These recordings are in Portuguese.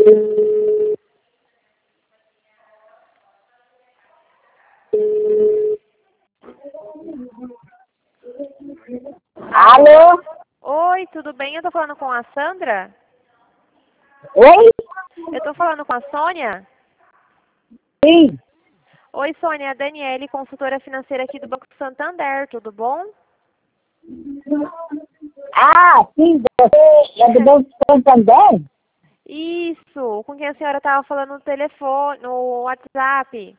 Alô? Oi, tudo bem? Eu tô falando com a Sandra? Oi? Eu tô falando com a Sônia? Sim. Oi, Sônia, a Daniele, consultora financeira aqui do Banco Santander, tudo bom? Ah, sim, você é do Banco Santander? Isso, com quem a senhora estava falando no telefone, no WhatsApp.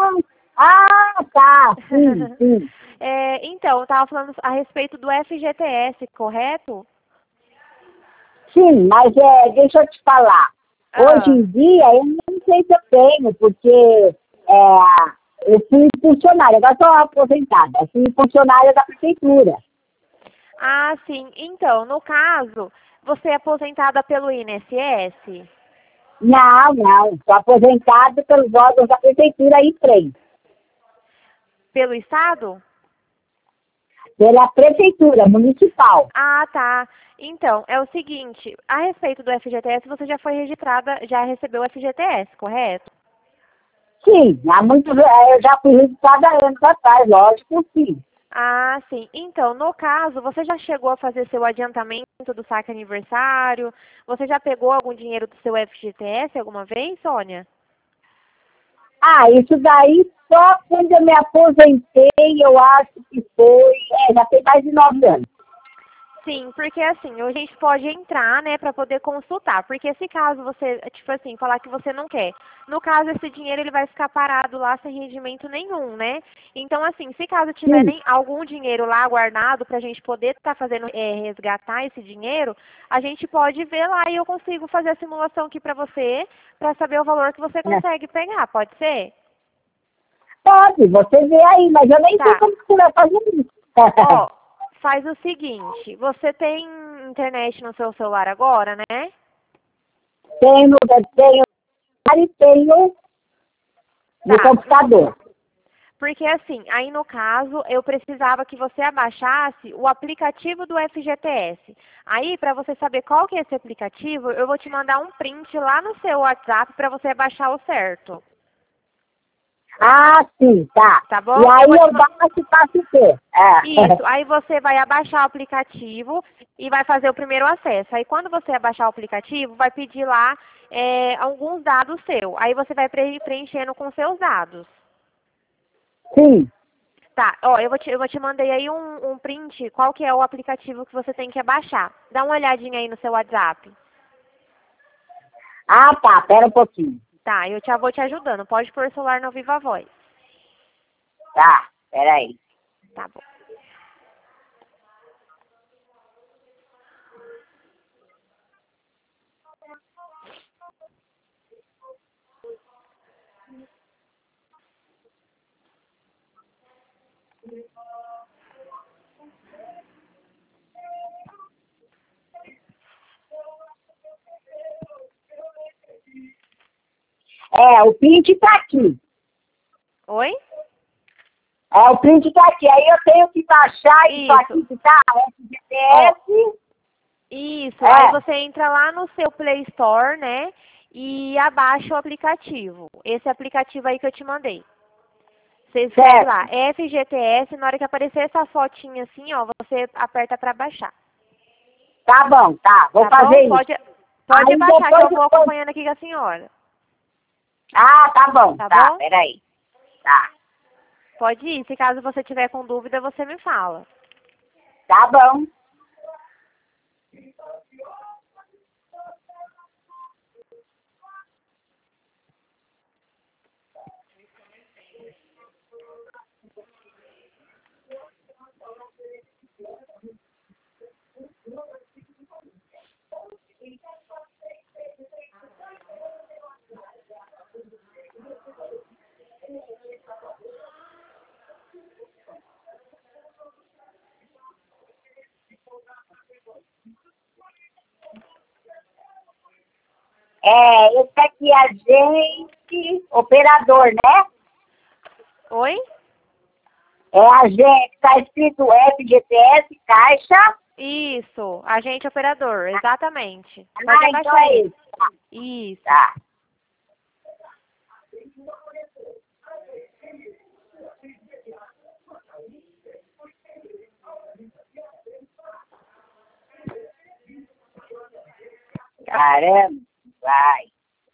Tá, sim, sim. Então, eu estava falando a respeito do FGTS, correto? Sim, mas deixa eu te falar. Hoje em dia, eu não sei se eu tenho, porque eu fui funcionária, agora estou aposentada, eu fui funcionária da prefeitura. Ah, sim. Então, no caso, você é aposentada pelo INSS? Não, estou aposentada pelos órgãos da prefeitura e trem. Pelo Estado? Pela prefeitura municipal. Ah, tá. Então, é o seguinte, a respeito do FGTS, você já foi registrada, já recebeu o FGTS, correto? Sim, eu já fui registrada há anos atrás, lógico, sim. Ah, sim. Então, no caso, você já chegou a fazer seu adiantamento do saque aniversário? Você já pegou algum dinheiro do seu FGTS alguma vez, Sônia? Ah, isso daí só quando eu me aposentei, eu acho que foi, já tem mais de 9 anos. Sim, porque assim, a gente pode entrar, né, para poder consultar. Porque se caso você, tipo assim, falar que você não quer, no caso esse dinheiro ele vai ficar parado lá sem rendimento nenhum, né? Então assim, se caso tiver Sim, algum dinheiro lá guardado para a gente poder estar fazendo resgatar esse dinheiro, a gente pode ver lá e eu consigo fazer a simulação aqui para você, para saber o valor que você né? consegue pegar, pode ser? Pode, você vê aí, mas eu nem sei Tá. como que você vai fazer isso. Ó, faz o seguinte, você tem internet no seu celular agora, né? tenho e tenho no Tá. computador. Porque assim, aí no caso, eu precisava que você abaixasse o aplicativo do FGTS. Aí, para você saber qual que é esse aplicativo, eu vou te mandar um print lá no seu WhatsApp para você baixar o certo. Ah, sim, tá. Tá E bom? aí eu baixo e faço o quê? Isso, aí você vai abaixar o aplicativo e vai fazer o primeiro acesso. Aí quando você abaixar o aplicativo, vai pedir lá alguns dados seus. Aí você vai preenchendo com seus dados. Sim. Tá, ó, eu vou te mandei aí um print, qual que é o aplicativo que você tem que abaixar. Dá uma olhadinha aí no seu WhatsApp. Ah, tá, pera um pouquinho. Tá, eu já vou te ajudando. Pode pôr o celular no Viva Voz. Tá, peraí. Tá bom. O print tá aqui. Oi? O print tá aqui. Aí eu tenho que baixar isso aqui que tá, FGTS. Isso, aí você entra lá no seu Play Store, né? E abaixa o aplicativo. Esse aplicativo aí que eu te mandei. Você escreve lá, FGTS, na hora que aparecer essa fotinha assim, ó, você aperta para baixar. Tá bom, tá. Vou Tá fazer bom? isso. Pode Aí baixar que depois eu vou acompanhando aqui com a senhora. Ah, tá bom. Tá Tá, bom? peraí. Tá. Pode ir. Se caso você tiver com dúvida, você me fala. Tá bom. Esse aqui é agente operador, né? Oi? É agente, tá escrito FGTS, Caixa. Isso, agente operador, exatamente. Pode Então abaixar é ele. esse. Tá. Isso. Tá. Caramba, vai.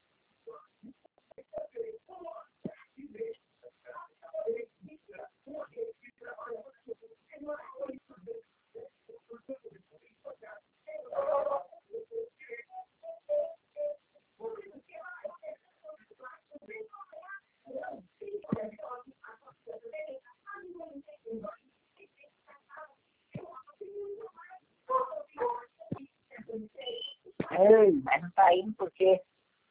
Ei, mas não tá indo porque...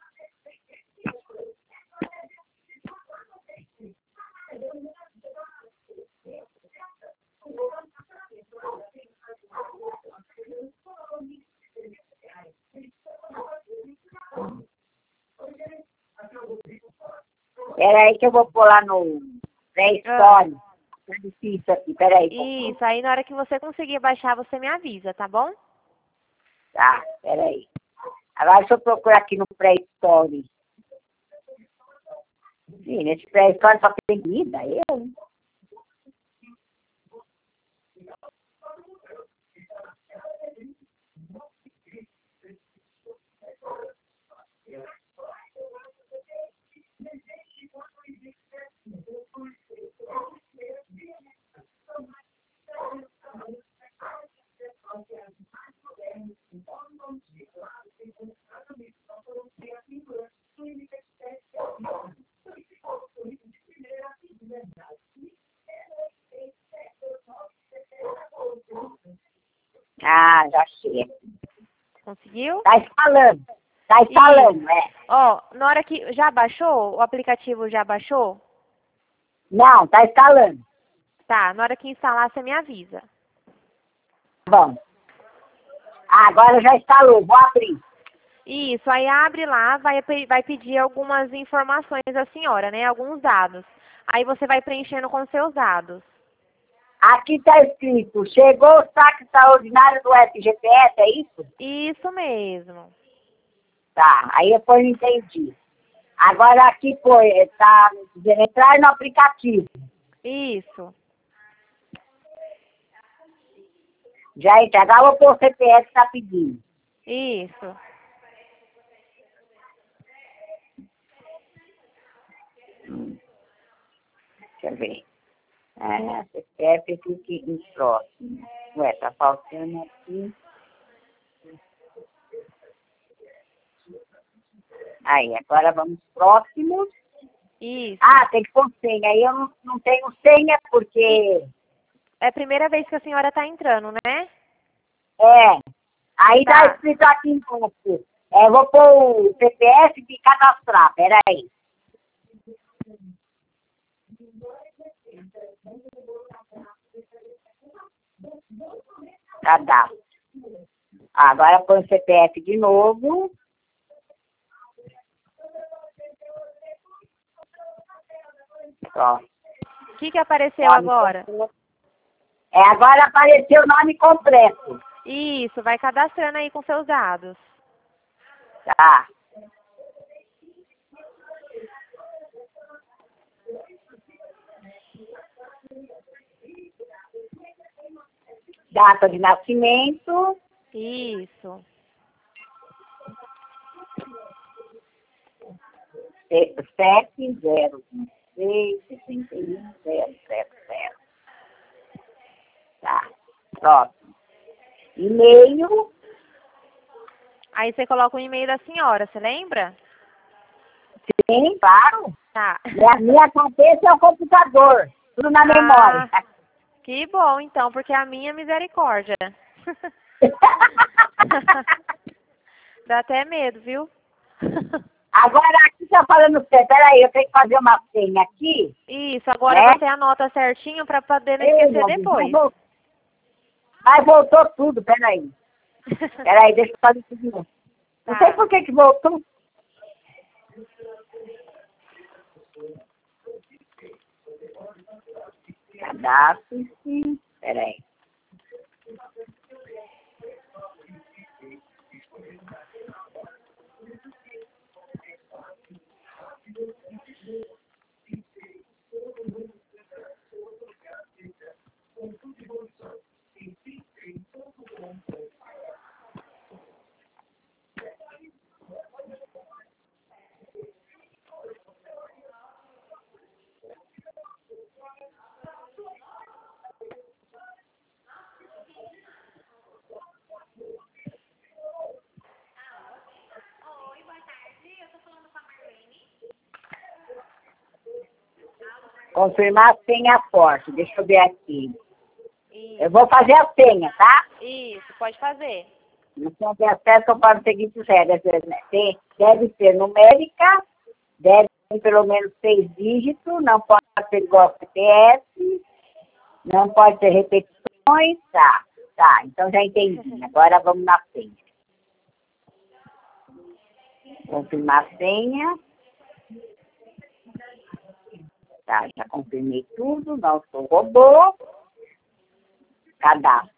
Peraí que eu vou pôr lá no pré-store. Tá difícil aqui, peraí. Isso, aí na hora que você conseguir baixar, você me avisa, tá bom? Tá, peraí. Agora deixa eu procurar aqui no pré-store. Sim, nesse pré-store só tem comida, eu. Ah, já achei. Conseguiu? Tá instalando. Tá instalando, é. Ó, na hora que... Já baixou? O aplicativo já baixou? Não, tá instalando. Tá, na hora que instalar, você me avisa. Bom. Agora já instalou, vou abrir. Isso, aí abre lá, vai pedir algumas informações da senhora, né? Alguns dados. Aí você vai preenchendo com seus dados. Aqui está escrito, chegou o saque extraordinário do FGTS, é isso? Isso mesmo. Tá, aí depois eu entendi. Agora aqui foi, tá dizendo, entrar no aplicativo. Isso. Já entra, agora eu vou pôr o CPF que tá pedindo. Isso. Deixa eu ver. CPF aqui em próximo. Ué, tá faltando aqui. Aí, agora vamos próximos. Isso. Ah, tem que pôr senha. Aí eu não tenho senha porque... É a primeira vez que a senhora está entrando, né? É. Aí Tá. tá escrito aqui embaixo. Eu vou pôr o CPF e cadastrar. Peraí. Cadastro. Agora põe o CPF de novo. Ó. O que apareceu Nome agora? completo. Agora apareceu o nome completo. Isso, vai cadastrando aí com seus dados. Tá. Data de nascimento. Isso. 706610000. Tá. Próximo. E-mail. Aí você coloca o e-mail da senhora, você lembra? Sim, claro. Tá. Minha cabeça é o computador. Tudo na memória. Que bom, então, porque a minha é misericórdia. Dá até medo, viu? Agora aqui tá falando você. Peraí, eu tenho que fazer uma senha aqui. Isso, agora né? você anota certinho para poder não esquecer depois. Mas voltou tudo, peraí. Peraí, deixa eu fazer tudo de novo. Não sei por que voltou. Cadastro-se. Peraí. Confirmar a senha forte. Deixa eu ver aqui. Isso. Eu vou fazer a senha, tá? Isso, pode fazer. Não tem acesso para as seguintes regras. Deve ser numérica, deve ter pelo menos 6 dígitos, não pode ser igual ao CPF, não pode ter repetições. Tá, então já entendi. Agora vamos na senha. Confirmar a senha. Tá, já confirmei tudo, não sou robô. Cadastro.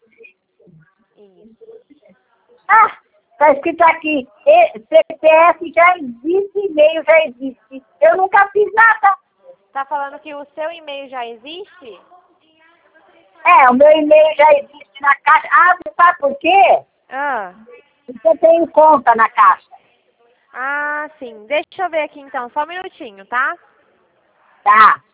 Ah, tá escrito aqui, CPF já existe, e-mail já existe. Eu nunca fiz nada. Tá falando que o seu e-mail já existe? O meu e-mail já existe na caixa. Ah, você sabe por quê? Porque eu tenho conta na caixa. Ah, sim. Deixa eu ver aqui então, só um minutinho, tá? Tá.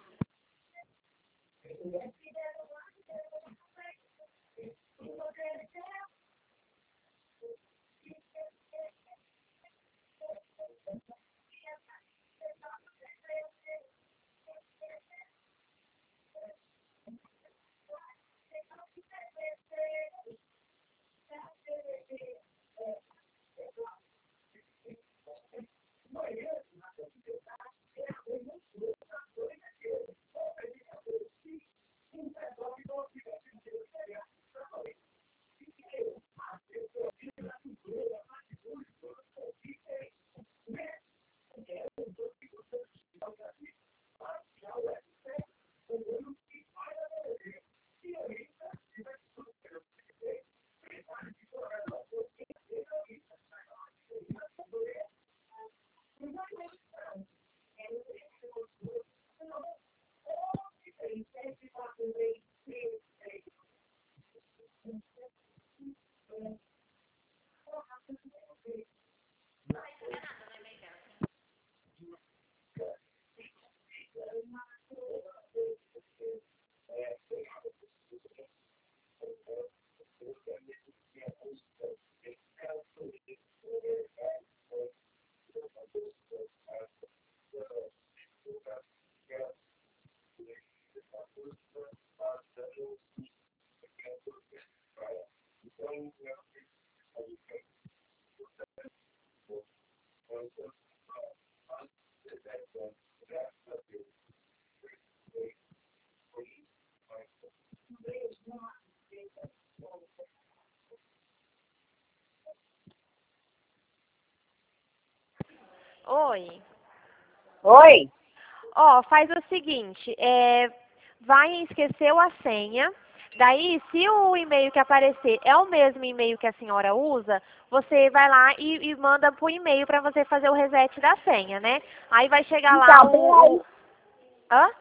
Oi. Oi? Faz o seguinte, vai em esqueceu a senha, daí se o e-mail que aparecer é o mesmo e-mail que a senhora usa, você vai lá e manda pro e-mail para você fazer o reset da senha, né? Aí vai chegar lá Então, Hã?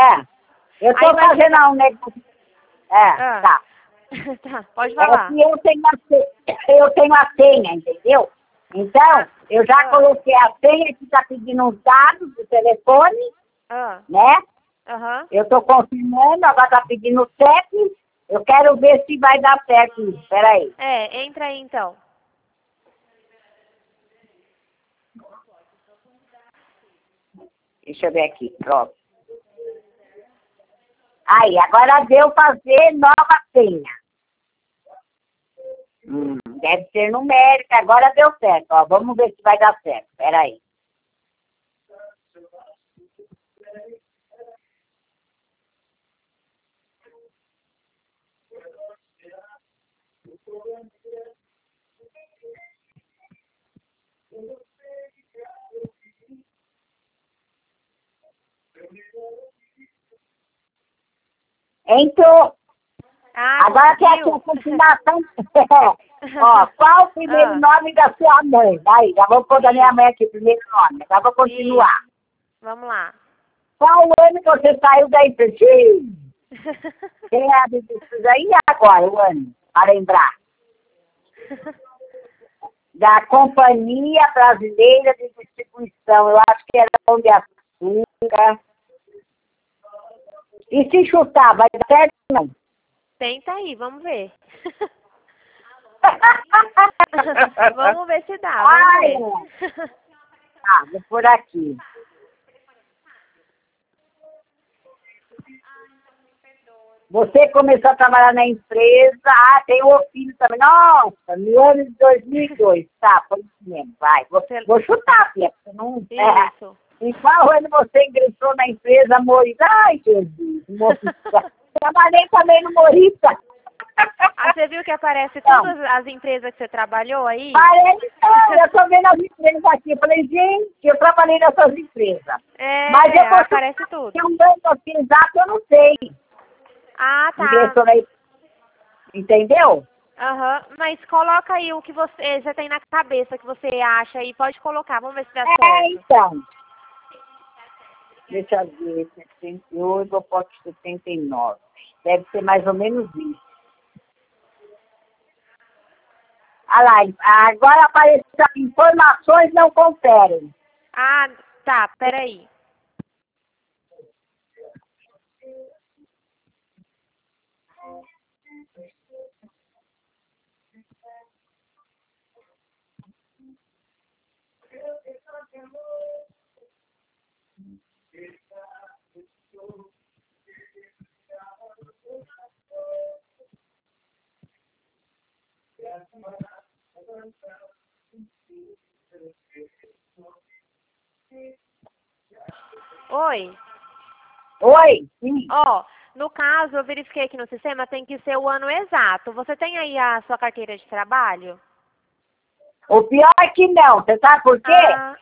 Eu tô fazendo um negócio. Tá. Tá, pode falar. Que eu tenho a senha, entendeu? Então, eu já coloquei a senha que está pedindo os dados do telefone, né? Eu estou confirmando, agora está pedindo o CEP. Eu quero ver se vai dar certo isso. Espera aí. Entra aí então. Deixa eu ver aqui, pronto. Aí, agora deu fazer nova senha. Deve ser numérica, agora deu certo. Vamos ver se vai dar certo. Espera aí. Entrou. Agora tem aqui a continuação. Qual o primeiro nome da sua mãe? Daí, já vou pôr da minha mãe aqui, primeiro nome. Agora vou continuar. Vamos lá. Qual ano que você saiu da empresa? Quem é a empresa aí agora, o ano? Para lembrar. Da Companhia Brasileira de Distribuição. Eu acho que era Pão de Açúcar. E se chutar, vai dar certo ou não? Tenta aí, vamos ver. Vamos ver se dá, vamos ver. Vou por aqui. Você começou a trabalhar na empresa, tem o filho também. Nossa, no ano de 2002. Tá, foi isso mesmo, vai. Vou chutar, filha, porque não... Isso. Em qual ano você ingressou na empresa Morita? Ai, Jesus, Morita. Trabalhei também no Morita. Ah, você viu que aparece todas as empresas que você trabalhou aí? Eu tô vendo as empresas aqui. Eu falei, gente, eu trabalhei nessas empresas. Mas aparece tudo. Se um dano assim exato, eu não sei. Ah, tá. Entendeu? Aham, mas coloca aí o que você tem na cabeça, que você acha aí. Pode colocar, vamos ver se dá certo. Então. Deixa eu ver, 78, eu posso 79. Deve ser mais ou menos isso. Olha lá, agora apareceu informações não conferem. Ah, tá, peraí. Oi? Oi, sim. Ó, no caso, eu verifiquei aqui no sistema, tem que ser o ano exato. Você tem aí a sua carteira de trabalho? O pior é que não, você sabe por quê?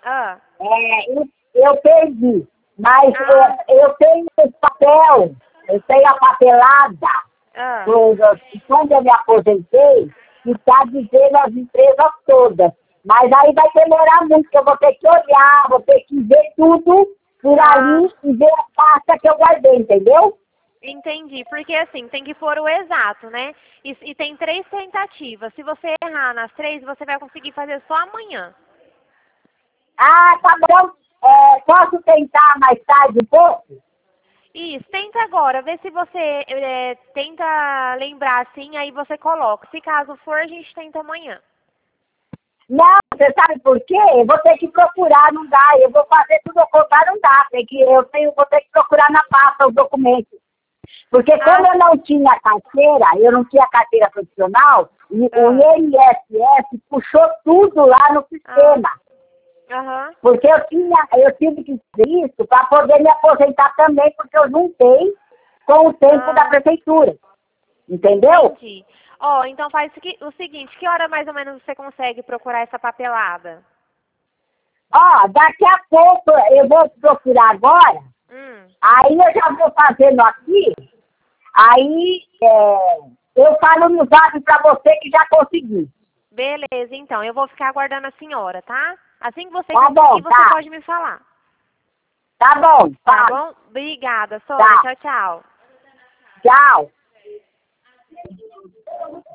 Eu perdi, mas eu tenho esse papel, eu tenho a papelada, quando eu me aposentei, que está dizendo as empresas todas. Mas aí vai demorar muito, porque eu vou ter que olhar, vou ter que ver tudo por ali e ver a pasta que eu guardei, entendeu? Entendi, porque assim, tem que pôr o exato, né? E tem 3 tentativas. Se você errar nas 3, você vai conseguir fazer só amanhã. Ah, tá bom. Posso tentar mais tarde um pouco? Isso, tenta agora, vê se você tenta lembrar assim, aí você coloca. Se caso for, a gente tenta amanhã. Não, você sabe por quê? Eu vou ter que procurar, não dá. Eu vou fazer tudo ao contrário, não dá. Vou ter que procurar na pasta os documentos. Porque como eu não tinha carteira, eu não tinha carteira profissional, e o INSS puxou tudo lá no sistema. Porque eu tive que fazer isso para poder me aposentar também, porque eu juntei com o tempo da prefeitura. Entendeu? Entendi. Então faz o seguinte, que hora mais ou menos você consegue procurar essa papelada? Daqui a pouco eu vou procurar agora, aí eu já vou fazendo aqui, aí eu falo no zap para você que já consegui. Beleza, então, eu vou ficar aguardando a senhora, tá? Assim que você conseguir, você pode me falar. Tá bom. Tá bom? Obrigada, Sônia. Tchau, tchau. Tchau.